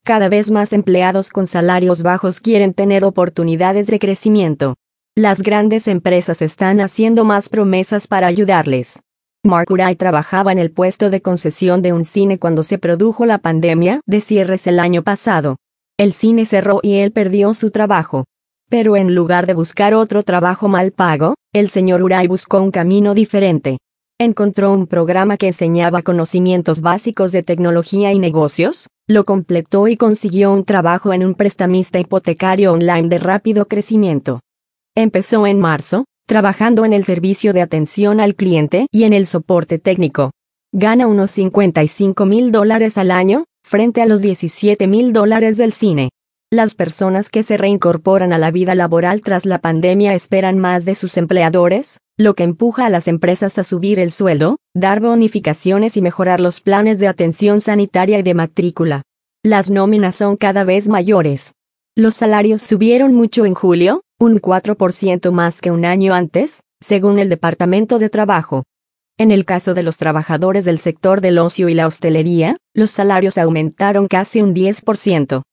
Cada vez más empleados con salarios bajos quieren tener oportunidades de crecimiento. Las grandes empresas están haciendo más promesas para ayudarles. Mark Uray trabajaba en el puesto de concesión de un cine cuando se produjo la pandemia de cierres el año pasado. El cine cerró y él perdió su trabajo. Pero en lugar de buscar otro trabajo mal pago, el señor Uray buscó un camino diferente. Encontró un programa que enseñaba conocimientos básicos de tecnología y negocios, lo completó y consiguió un trabajo en un prestamista hipotecario online de rápido crecimiento. Empezó en marzo, trabajando en el servicio de atención al cliente y en el soporte técnico. Gana unos $55,000 al año, frente a los $17,000 del cine. Las personas que se reincorporan a la vida laboral tras la pandemia esperan más de sus empleadores, lo que empuja a las empresas a subir el sueldo, dar bonificaciones y mejorar los planes de atención sanitaria y de matrícula. Las nóminas son cada vez mayores. Los salarios subieron mucho en julio, un 4% más que un año antes, según el Departamento de Trabajo. En el caso de los trabajadores del sector del ocio y la hostelería, los salarios aumentaron casi un 10%.